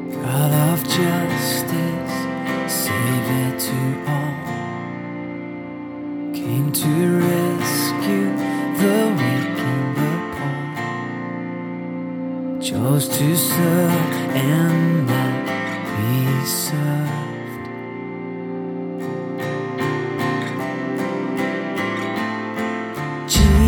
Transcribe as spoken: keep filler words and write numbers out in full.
God of justice, Savior to all, came to rescue the weak and the poor, chose to serve and not be served. Jesus